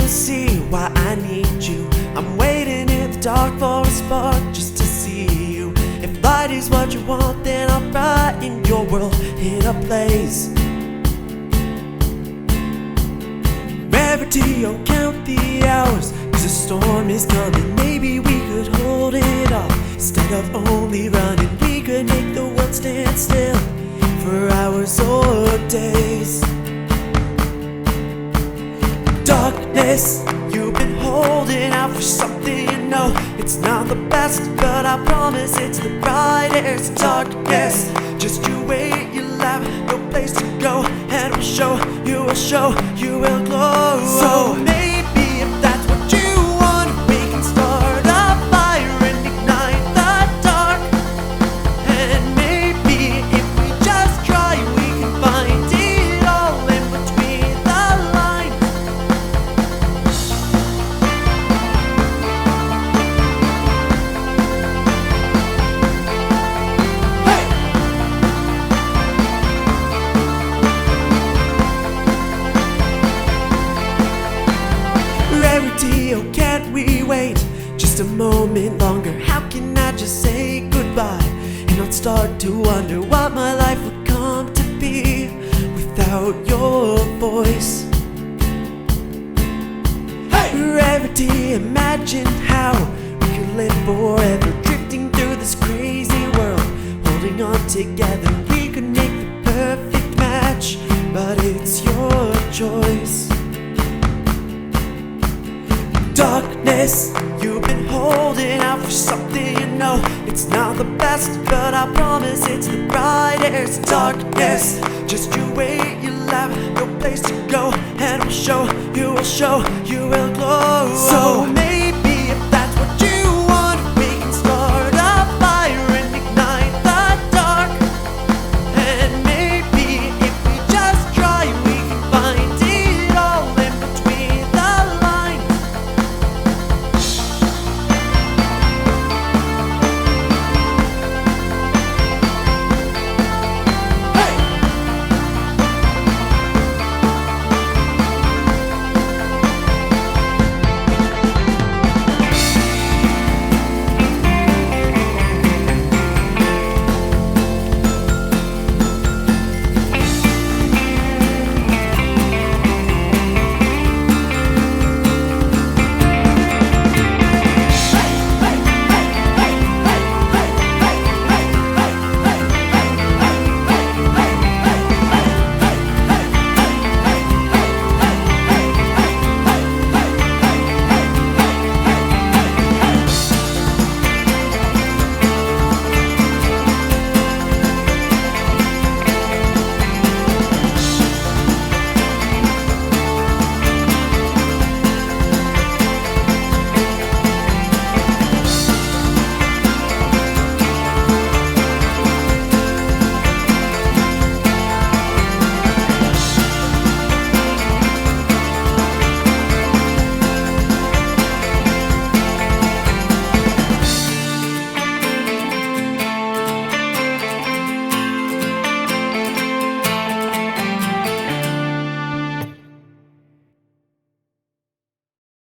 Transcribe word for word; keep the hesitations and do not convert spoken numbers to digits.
see why I need you. I'm waiting in the dark for a spark just to see you. If light is what you want, then I'll brighten your world in a blaze. Rarity, oh count the hours, cause a storm is coming. Maybe we could hold it off. Instead of only running, we could make the world stand still for hours or days. Darkness, you've been holding out for something you know it's not the best, but I promise it's the brightest. Darkness, just you wait, you'll have no place to go, and we'll show, you will show, you will glow. So maybe if that's what you want, we can start a fire and ignite the dark. And maybe if we just try, we can find it all in between the lines. Rarity, oh can't we wait just a moment longer? How can I just say goodbye and not start to wonder what my life would come to be without your voice? Hey! Rarity, imagine how we could live forever, drifting through this crazy world, holding on together. We could make the perfect match, but it's your choice. Darkness, you've been holding out for something you know it's not the best, but I promise it's the brightest. Darkness, just you wait, you'll have no place to go, and we'll show, you will show, you will glow. So maybe